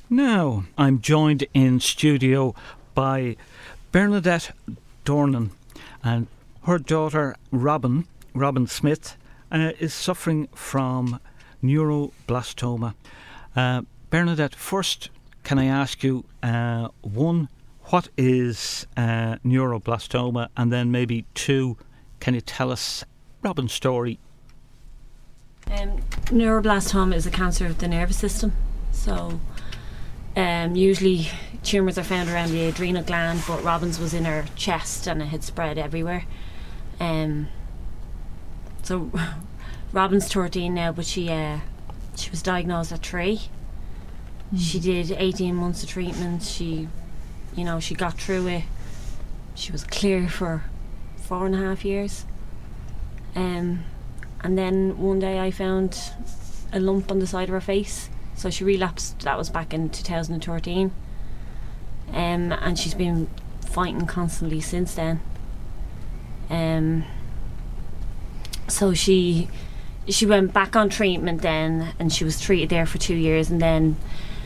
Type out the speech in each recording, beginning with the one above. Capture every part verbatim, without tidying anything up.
Now, I'm joined in studio by Bernadette Dornan, and her daughter Robin, Robin Smith, uh, is suffering from neuroblastoma. Uh, Bernadette, first, can I ask you, uh, one, what is uh, neuroblastoma, and then maybe two, can you tell us Robin's story? Um, neuroblastoma is a cancer of the nervous system, so um, usually tumours are found around the adrenal gland, but Robin's was in her chest and it had spread everywhere. Um, so Robin's thirteen now, but she uh, she was diagnosed at three. Mm. She did eighteen months of treatment. She, you know, she got through it. She was clear for four and a half years. Um, and then one day I found a lump on the side of her face. So she relapsed. That was back in two thousand thirteen. Um, and she's been fighting constantly since then. Um, so she she went back on treatment then, and she was treated there for two years, and then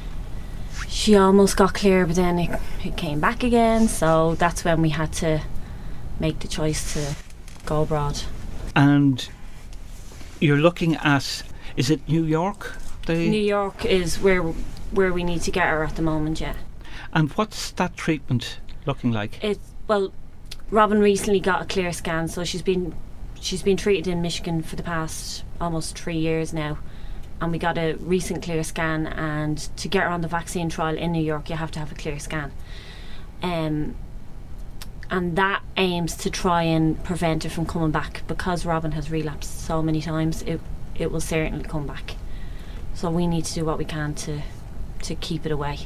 she almost got clear, but then it, it came back again. So that's when we had to make the choice to go abroad. And you're looking at, is it New York? They New York is where where we need to get her at the moment, yeah. And what's that treatment looking like? It's, well, Robin recently got a clear scan, so she's been she's been treated in Michigan for the past almost three years now, and we got a recent clear scan, and to get her on the vaccine trial in New York you have to have a clear scan. Um, and that aims to try and prevent it from coming back, because Robin has relapsed so many times. It it will certainly come back. So we need to do what we can to to keep it away.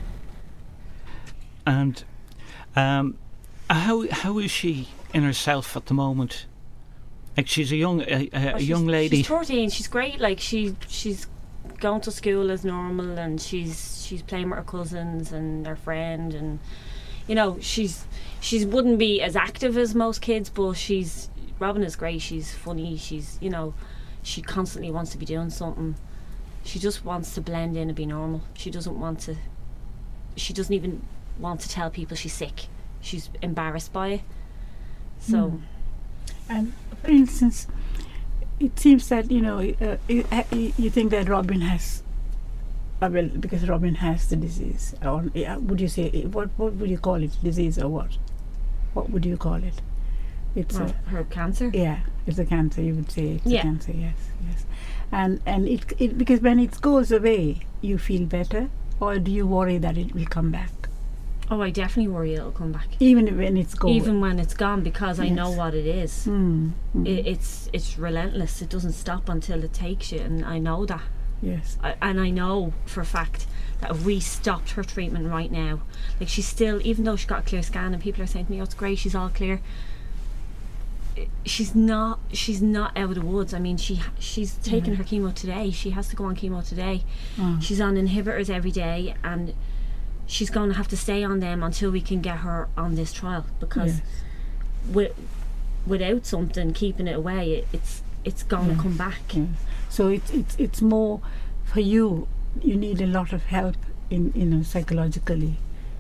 And um, how how is she in herself at the moment? Like, she's a young a, a oh, young lady. She's thirteen. She's great. Like she she's going to school as normal, and she's she's playing with her cousins and her friend, and you know she's she wouldn't be as active as most kids, but she's Robin is great. She's funny. She's you know she constantly wants to be doing something. She just wants to blend in and be normal. She doesn't want to. She doesn't even want to tell people she's sick. She's embarrassed by it. So. Mm. And for instance, it seems that you know uh, you, you think that Robin has, uh, well, because Robin has the disease, or uh, would you say what what would you call it, disease or what? What would you call it? It's well, a, her cancer. Yeah, it's a cancer. You would say it's yeah. a cancer. Yes, yes. And and it it because when it goes away, you feel better, or do you worry that it will come back? Oh, I definitely worry it'll come back. Even when it's gone. Even when it's gone, because yes. I know what it is. Mm, mm. It, it's it's relentless. It doesn't stop until it takes you, and I know that. Yes. I, and I know for a fact that if we stopped her treatment right now, like she's still, even though she got a clear scan, and people are saying to me, "Oh, it's great, she's all clear." She's not. She's not out of the woods. I mean, she she's taking yeah. her chemo today. She has to go on chemo today. Oh. She's on inhibitors every day, and she's going to have to stay on them until we can get her on this trial, because yes. with, without something keeping it away, it, it's it's going yes. to come back. Yes. So it's it's it's more for you. You need a lot of help in you know psychologically.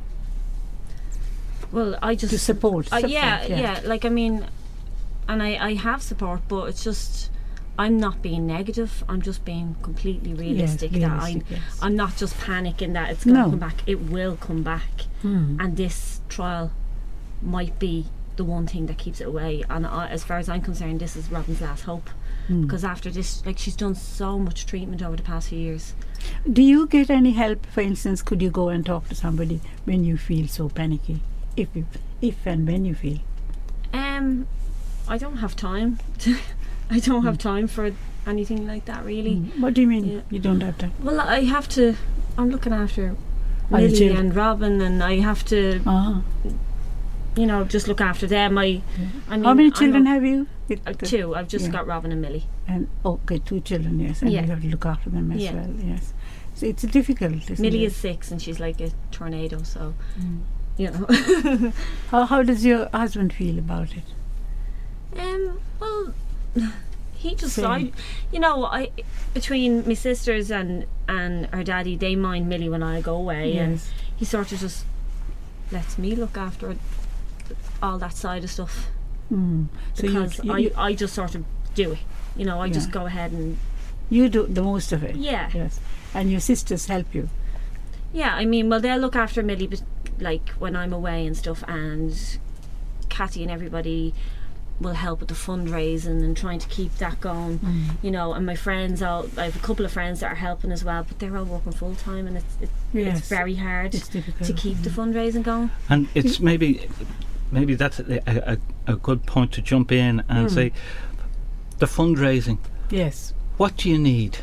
Well, I just to support. Uh, support yeah, yeah, yeah. Like I mean, and I I have support, but it's just. I'm not being negative. I'm just being completely realistic. Yes, that realistic, I'm, yes. I'm not just panicking that it's going to No. come back. It will come back, hmm. and this trial might be the one thing that keeps it away. And I, as far as I'm concerned, this is Robin's last hope, Hmm. because after this, like she's done so much treatment over the past few years. Do you get any help? For instance, could you go and talk to somebody when you feel so panicky? If you, if and when you feel. Um, I don't have time. To I don't have time for anything like that, really. Mm. What do you mean? Yeah. You don't have time? Well, I have to. I'm looking after Are you Millie chill? and Robin, and I have to, Ah. you know, just look after them. I, Yeah. I mean, How many I'm children a- have you? It- Uh, two. I've just yeah. got Robin and Millie. And okay, two children. Yes, and Yeah. you have to look after them as Yeah. well. Yes. So it's difficult. Isn't Millie it? is six, and she's like a tornado. So, Mm. you know. How how does your husband feel about it? um. Well, he just, Same. I, you know, I between my sisters and and her daddy, they mind Millie when I go away, and Yes. he sort of just lets me look after all that side of stuff Mm. So you, because you, I, you, I just sort of do it. You know, I just Yeah. go ahead and you do the most of it. yeah, Yes. And your sisters help you. yeah. I mean, well, they'll look after Millie, but like when I'm away and stuff, and Cathy and everybody will help with the fundraising and trying to keep that going. Mm. You know, and my friends, all I have a couple of friends that are helping as well, but they're all working full time, and it's it, Yes. it's very hard It's difficult. to keep the fundraising going. And it's maybe maybe that's a, a, a good point to jump in and Mm. say the fundraising. Yes. What do you need?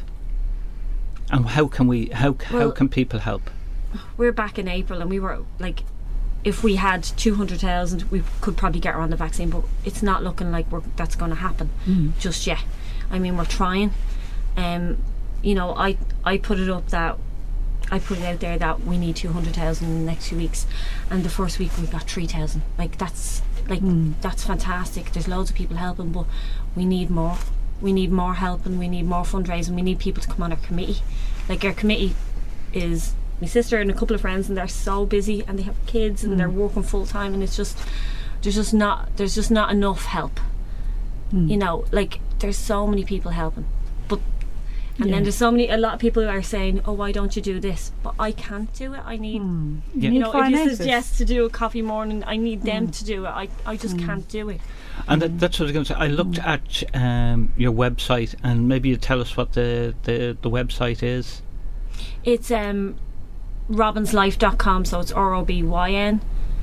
And how can we how how Well- can people help? We're back in April, and we were like, if we had two hundred thousand, we could probably get her on the vaccine, but it's not looking like we're, that's going to happen Mm. just yet. I mean, we're trying. Um, you know, I I put it up that I put it out there that we need two hundred thousand in the next few weeks, and the first week we got three thousand. Like that's like Mm. that's fantastic. There's loads of people helping, but we need more. We need more help, and we need more fundraising. We need people to come on our committee. Like our committee is my sister and a couple of friends, and they're so busy, and they have kids, and Mm. they're working full time, and it's just there's just not there's just not enough help. Mm. You know, like there's so many people helping, but and Yeah. then there's so many a lot of people who are saying, oh, why don't you do this? But I can't do it. I need Mm. Yeah. You you need know, if you finances. suggest to do a coffee morning, I need them Mm. to do it. I, I just Mm. can't do it. And that, that's what I was going to say. I looked at um, your website, and maybe you tell us what the, the, the website is. It's um robins life dot com, so it's R O B Y N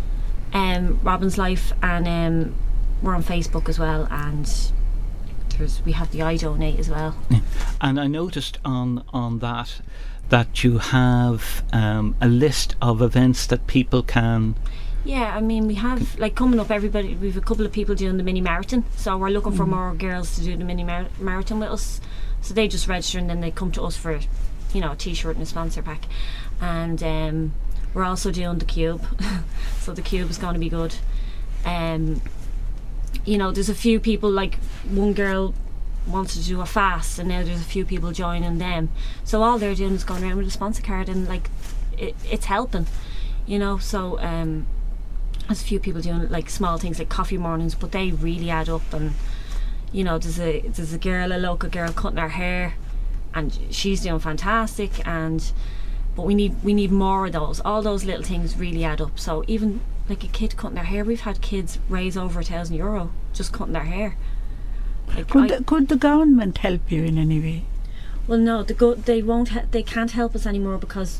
um Robins Life, and um we're on Facebook as well, and there's we have the I Donate as well. And I noticed on on that that you have um, a list of events that people can. Yeah, I mean, we have like coming up. Everybody, we've a couple of people doing the mini marathon, so we're looking for more girls to do the mini mar- marathon with us. So they just register, and then they come to us for, you know, a T-shirt and a sponsor pack. And um, we're also doing the Cube, so the Cube is going to be good. Um, you know, there's a few people, like one girl wanted to do a fast, and now there's a few people joining them. So all they're doing is going around with a sponsor card, and like it, it's helping, you know. So um, there's a few people doing like small things like coffee mornings, but they really add up. And you know, there's a there's a girl, a local girl, cutting her hair, and she's doing fantastic. And but we need we need more of those. All those little things really add up. So even like a kid cutting their hair, we've had kids raise over a thousand euro just cutting their hair. Like Could I- the, could the government help you in any way? Well, no, the go- they won't. Ha- they can't help us anymore because,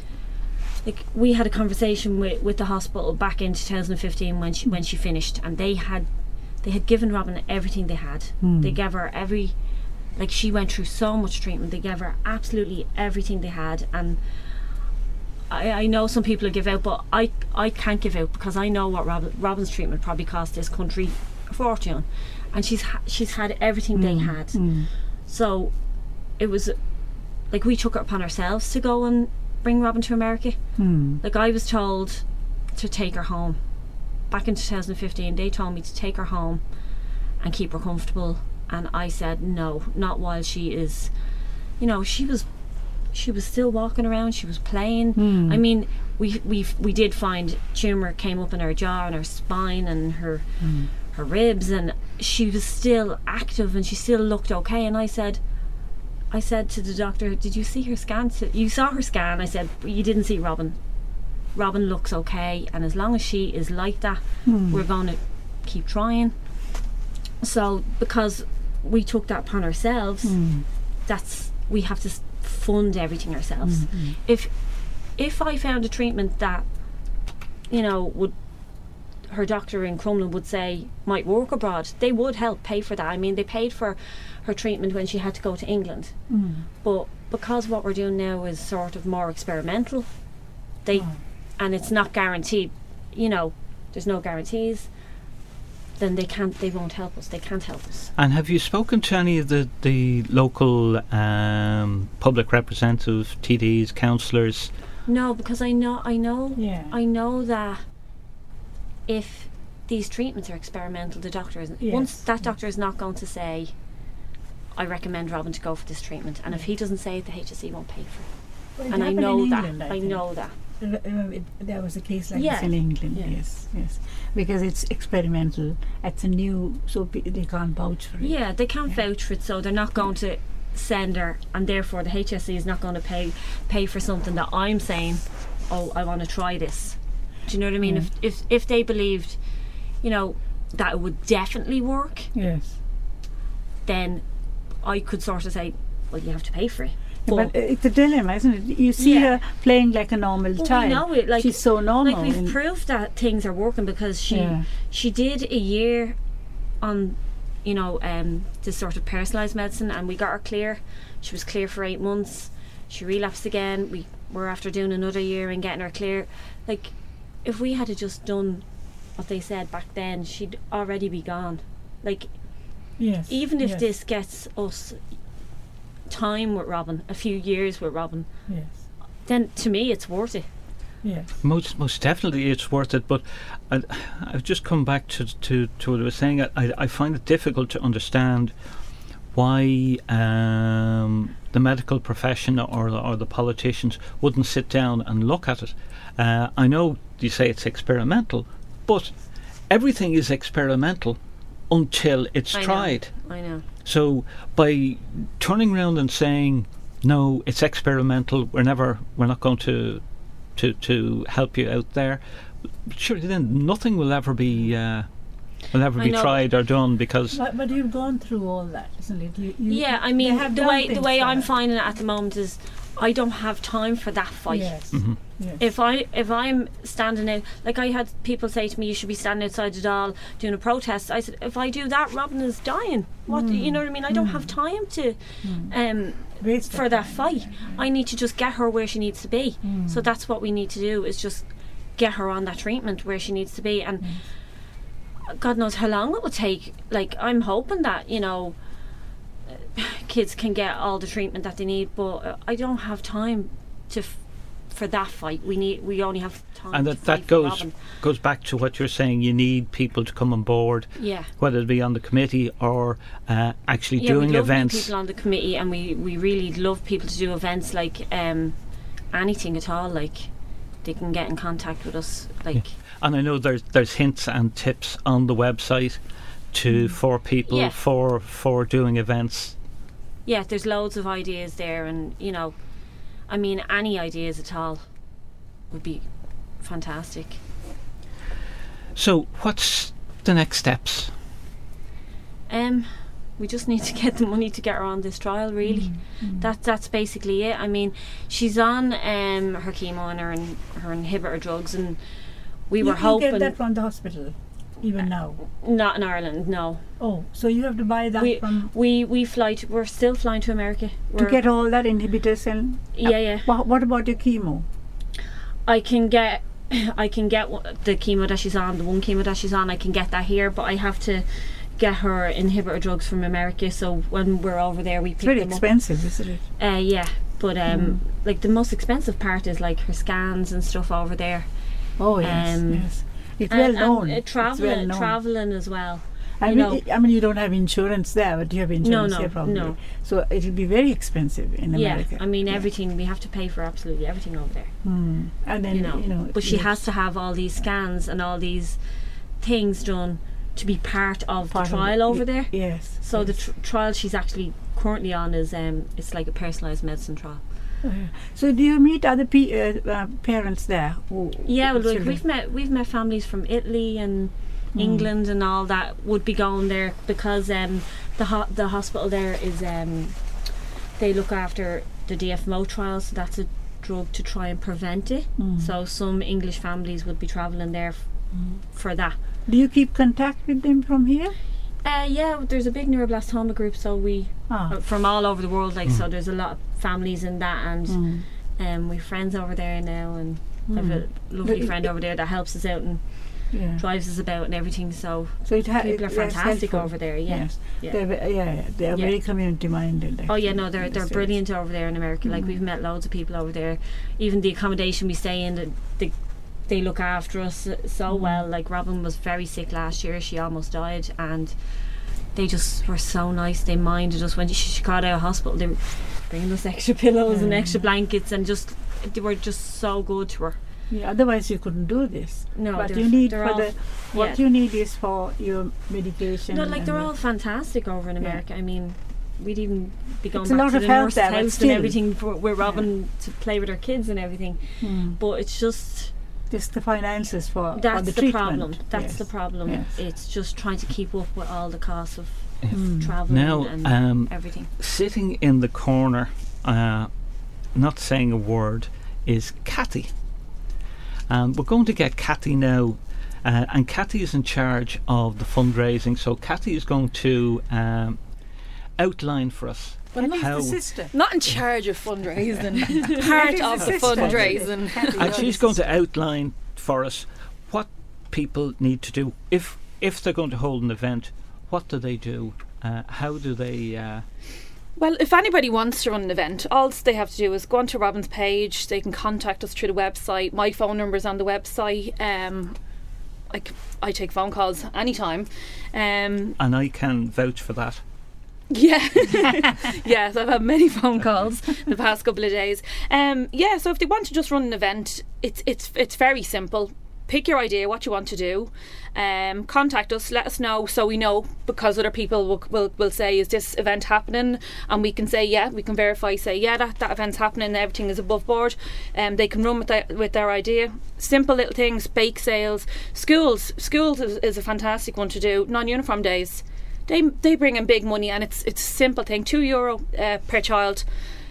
like, we had a conversation with, with the hospital back in two thousand fifteen when she when she finished, and they had they had given Robin everything they had. Hmm. They gave her every, like, she went through so much treatment. They gave her absolutely everything they had, and I, I know some people give out, but I I can't give out because I know what Robin, Robin's treatment probably cost this country a fortune, and she's ha- she's had everything they had. Mm. So it was like we took it upon ourselves to go and bring Robin to America. Mm. Like I was told to take her home. Back in two thousand fifteen, they told me to take her home and keep her comfortable, and I said no, not while she is, you know, she was she was still walking around, she was playing. Mm. I mean, we we we did find tumour came up in her jaw and her spine and her Mm. her ribs, and she was still active and she still looked okay. And I said I said to the doctor, did you see her scan? You saw her scan. I said, but you didn't see Robin. Robin looks okay, and as long as she is like that, Mm. we're going to keep trying. So because we took that upon ourselves, Mm. that's we have to s- fund everything ourselves. Mm. If if I found a treatment that, you know, would her doctor in Crumlin would say might work abroad, they would help pay for that. I mean, they paid for her treatment when she had to go to England, Mm. but because what we're doing now is sort of more experimental, they Oh. and it's not guaranteed, you know, there's no guarantees, then they can't they won't help us. They can't help us. And have you spoken to any of the, the local um, public representatives, T Ds, councillors? No, because I know I know Yeah. I know that if these treatments are experimental, the doctor isn't Yes. once that doctor is not going to say I recommend Robin to go for this treatment. And if he doesn't say it, the H S E won't pay for it. Well, it And I happened know in that. England, I think. know that. Uh, uh, it, there was a case like Yeah. this in England. Yeah. Yes, yes, because it's experimental. It's a new, so pe- they can't vouch for it. Yeah, they can't Yeah. vouch for it, so they're not going to send her, and therefore the H S E is not going to pay pay for something that I'm saying, oh, I want to try this. Do you know what I mean? Yeah. If if if they believed, you know, that it would definitely work, Yes. then I could sort of say, well, you have to pay for it. But uh, it's a dilemma, isn't it? You see Yeah. her playing like a normal Well, we child. know it, like- She's so normal. like we've in- proved that things are working because she Yeah. she did a year on, you know, um, this sort of personalised medicine, and we got her clear. She was clear for eight months. She relapsed again. We were after doing another year and getting her clear. Like, if we had just done what they said back then, she'd already be gone. Like, yes. even if yes. this gets us time with Robin, a few years with Robin, Yes. then to me it's worth it. Yes. Most most definitely, it's worth it. But I, I've just come back to to to what I was saying. I I find it difficult to understand why um, the medical profession or or the politicians wouldn't sit down and look at it. Uh, I know you say it's experimental, but everything is experimental until it's I know. tried. I know. So by turning around and saying no, it's experimental, we're never, we're not going to to to help you out there, surely then nothing will ever be uh, will ever I be know. tried or done because But, but you've gone through all that, isn't it? You, you, Yeah, I they mean, have the done way the things way for I'm her. finding it at the moment is I don't have time for that fight. Yes. Mhm. Yes. If I if I'm standing out, like I had people say to me, you should be standing outside the doll doing a protest. I said, if I do that, Robin is dying. What Mm. you know what I mean? I don't have time to um Waste for of that time, fight. yeah, I need to just get her where she needs to be. Mm. So that's what we need to do, is just get her on that treatment where she needs to be. And God knows how long it will take. Like, I'm hoping that, you know, kids can get all the treatment that they need, but uh, I don't have time to f- for that fight. We need we only have time and to that fight that for goes Robin. goes back to what you're saying. You need people to come on board, Yeah. whether it be on the committee or uh, actually Yeah, doing we love events. people on the committee, and we, we really love people to do events, like um, anything at all. Like, they can get in contact with us. Like, And I know there's there's hints and tips on the website to for people Yeah. for for doing events. yeah, there's loads of ideas there, and you know, I mean, any ideas at all would be fantastic. So what's the next steps? Um, we just need to get the money to get her on this trial. Really, Mm. that that's basically it. I mean, she's on um her chemo and her and her inhibitor drugs, and we you were can hoping get that from the hospital, even now. not in Ireland. No, Oh, so you have to buy that we from we we fly. To, we're still flying to America. to We're, get all that inhibitors and. yeah, yeah. What, what about your chemo? I can get I can get wha- the chemo that she's on, the one chemo that she's on. I can get that here, but I have to get her inhibitor drugs from America. So when we're over there, we It's pick very them expensive, isn't it? up. Uh, yeah, but um, Mm. like the most expensive part is like her scans and stuff over there. Oh yes, Um, yes. It's And- well and, known. uh, It's traveling, well known. traveling as well. I you mean, know. I I mean, you don't have insurance there, but you have insurance no, here probably. no. So it'll be very expensive in America. Yeah, I mean Yeah. everything. We have to pay for absolutely everything over there. Mm. And then you know, you know, but she yes, has to have all these scans and all these things done to be part of part the of trial it. over Y- there. Yes. So the yes. tr- trial she's actually currently on is um, it's like a personalised medicine trial. Uh, so do you meet other pe- uh, uh, parents there? Who, Yeah, well, like children? we've met we've met families from Italy and Mm. England and all that would be going there because um, the ho- the hospital there is um, they look after the D F M O trial, so that's a drug to try and prevent it. Mm. So some English families would be travelling there f- Mm. for that. Do you keep contact with them from here? Uh, yeah, there's a big neuroblastoma group, so we Ah. uh, from all over the world. Like, Mm. so there's a lot of families in that, and Mm. um, we've friends over there now, and I've Mm. a lovely But- friend over there that helps us out and Yeah. drives us about and everything. So So it ha- people are it- that's fantastic helpful. over there. Yeah. Yes. Yeah. They're, ve- yeah, yeah, they're Yeah. very community minded. Oh yeah, no, they're they're That's brilliant over there in America. Like, Mm. we've met loads of people over there. Even the accommodation we stay in, the, the, they look after us so Mm. well. Like, Robin was very sick last year; she almost died, and they just were so nice. They minded us when she, she got out of hospital. They were bringing us extra pillows mm. and extra blankets, and just they were just so good to her. Yeah, otherwise you couldn't do this. No, but you need for all, the what yeah. you need is for your medication. No, like they're all fantastic over in America. Yeah. I mean, we'd even be going it's back a lot to of the help nurse's there, house and everything for, with Robin yeah. to play with her kids and everything. Hmm. But it's just just the finances for, that's for the, the treatment. problem. That's yes. the problem. Yes. It's just trying to keep up with all the costs of mm. traveling now, and um, everything. Sitting in the corner, uh, not saying a word, is Kathy. Um, we're going to get Kathy now, uh, and Kathy is in charge of the fundraising. So Kathy is going to um, outline for us. Well, how the sister. Not in charge of fundraising, part of the fundraising. And she's going to outline for us what people need to do. If if they're going to hold an event, what do they do? Uh, how do they... Uh, Well, if anybody wants to run an event, all they have to do is go onto Robin's page. They can contact us through the website. My phone number's on the website. Um, I, c- I take phone calls anytime. Um, and I can vouch for that. Yeah. Yes, I've had many phone calls the past couple of days. Um, yeah, so if they want to just run an event, it's it's it's very simple. Pick your idea, what you want to do. Um, contact us, let us know, so we know, because other people will, will will say, is this event happening? And we can say, yeah, we can verify, say, yeah, that, that event's happening, everything is above board. Um, they can run with, that, with their idea. Simple little things, bake sales. Schools, schools is, is a fantastic one to do. Non-uniform days. They they bring in big money, and it's it's a simple thing, two euro uh, per child.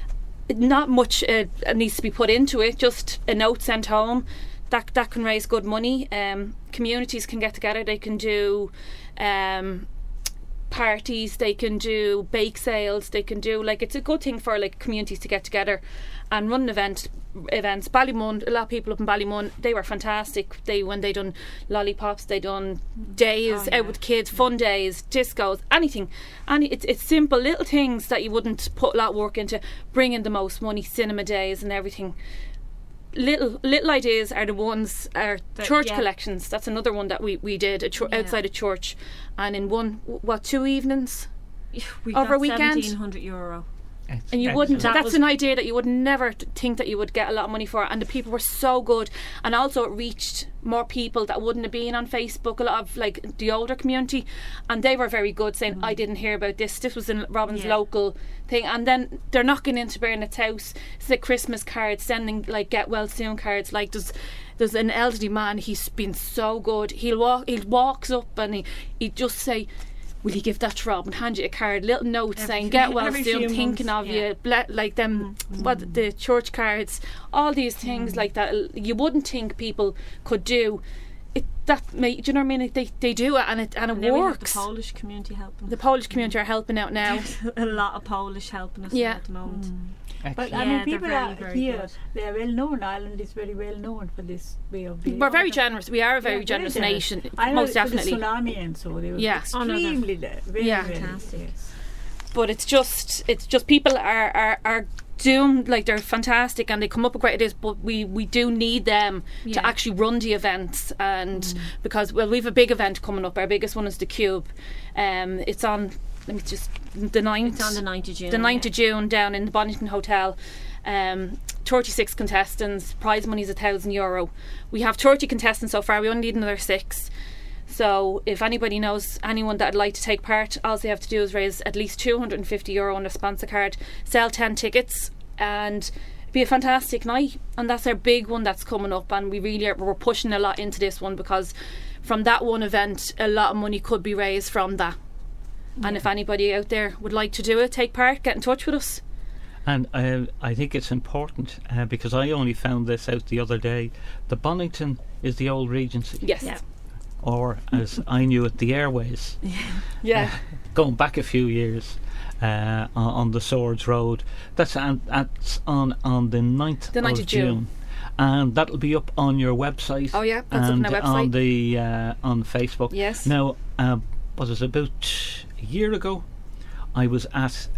Not much uh, needs to be put into it, just a note sent home. That that can raise good money. Um, communities can get together. They can do um, parties. They can do bake sales. They can do, like, it's a good thing for like communities to get together and run an event. Events. Ballymun, a lot of people up in Ballymun, they were fantastic. They when they done lollipops, they done days oh, yeah. out with kids, fun days, discos, anything. And it's it's simple little things that you wouldn't put a lot of work into. Bring in the most money, cinema days and everything. Little little ideas are the ones, are the, church yeah. collections. That's another one that we, we did a ch- yeah. outside of church, and in one what two evenings we over got a weekend, seventeen hundred euro. and you wouldn't That that's was an idea that you would never t- think that you would get a lot of money for, and the people were so good, and also it reached more people that wouldn't have been on Facebook, a lot of like the older community, and they were very good, saying, mm. I didn't hear about this, this was in Robin's yeah. local thing. And then they're knocking into Bernard's house, it's like Christmas cards, sending like get well soon cards. Like there's there's an elderly man, he's been so good, he'll walk he walks up and he he'd just say, will you give that to Rob, and hand you a card, little note every saying few, get well soon, thinking months, of yeah. you, ble- like them mm. what the church cards, all these things mm. like that you wouldn't think people could do. It that may, do you know what I mean? They they do it, and it and it and works. The Polish community helping. The Polish community are helping out now. A lot of Polish helping us Yeah. at the moment. Mm. But Yeah, I mean, they're people very, are very here. good. They are well known. Ireland is very well known for this way of being. We're very generous. We are a very Yeah, generous very nation, I know most definitely. For the tsunami and so they were Yeah. Oh, no, they're extremely there. Very, Yeah. very, Fantastic. yes. But it's just it's just people are are, are doomed, like they're fantastic and they come up with great ideas, but we we do need them Yeah. to actually run the events. And mm. because well we've a big event coming up. Our biggest one is the Cube. Um, it's on let me just the ninth. It's on the ninth of June. The ninth yeah. of June down in the Bonington Hotel. Um, thirty-six contestants. Prize money is a thousand euro. We have thirty contestants so far. We only need another six. So if anybody knows anyone that'd like to take part, all they have to do is raise at least two hundred fifty euro on their sponsor card, sell ten tickets, and it'd be a fantastic night. And that's our big one that's coming up, and we really are, we're pushing a lot into this one, because from that one event a lot of money could be raised from that. Yeah. And if anybody out there would like to do it, take part, get in touch with us. And uh, I think it's important uh, because I only found this out the other day. The Bonington is the old Regency. Yes. Yeah. Or as I knew it, the Airways. Yeah. Uh, going back a few years uh, on, on the Swords Road. That's, an, that's on, on the ninth, the ninth of, of June. June. And that'll be up on your website. Oh yeah, that's and up on our website. on the uh, on Facebook. Yes. Now, uh, what was it, about a year ago? I was at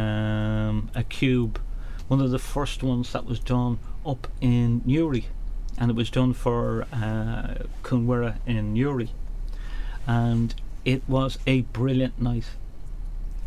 um, a Cube, one of the first ones that was done up in Newry, and it was done for uh, Cunwira in Newry, and it was a brilliant night.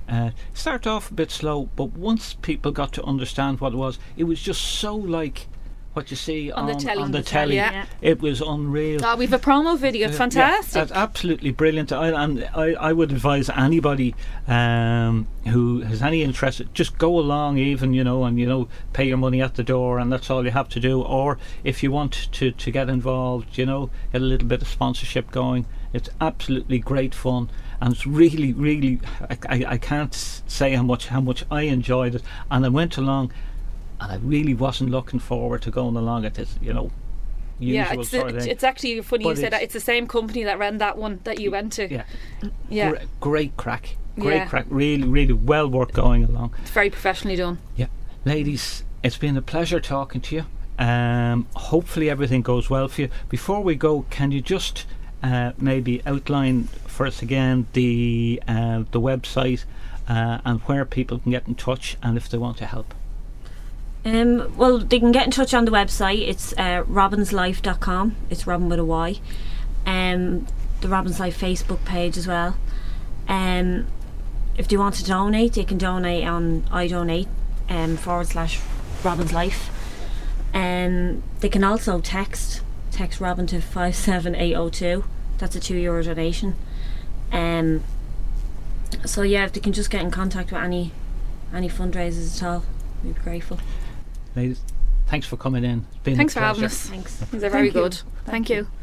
Uh, started off a bit slow, but once people got to understand what it was, it was just so like what you see On on, the telly. on the On the telly. telly, yeah. It was unreal. Oh, we've a promo video. It's Uh, fantastic. Yeah, that's absolutely brilliant. I, and I, I would advise anybody um, who has any interest, just go along, even you know, and you know, pay your money at the door, and that's all you have to do. Or if you want to to get involved, you know, get a little bit of sponsorship going. It's absolutely great fun, and it's really, really. I, I, I can't s- say how much how much I enjoyed it, and I went along. And I really wasn't looking forward to going along at this, you know, usual yeah, it's, sort the, of thing. it's actually funny you But said it's- that. It's the same company that ran that one that you went to. Yeah, Yeah, Gre- great crack, great Yeah. crack. Really, really well worth going along. it's very professionally done. Yeah, ladies, it's been a pleasure talking to you. Um, hopefully everything goes well for you. Before we go, can you just uh, maybe outline for us again the uh, the website uh, and where people can get in touch and if they want to help? Um, well, they can get in touch on the website. It's uh, robbins life dot com. It's Robin with a Y. Um, the Robbins Life Facebook page as well. Um, if they want to donate, they can donate on iDonate um, forward slash Robin's Life. Um, they can also text text Robin to five seven eight zero two. That's a two euro donation. Um, so yeah, if they can just get in contact with any any fundraisers at all, we'd be grateful. Ladies, thanks for coming in. It's been Thanks a for having pleasure. us. Thanks. These are very Thank you. good. Thank you.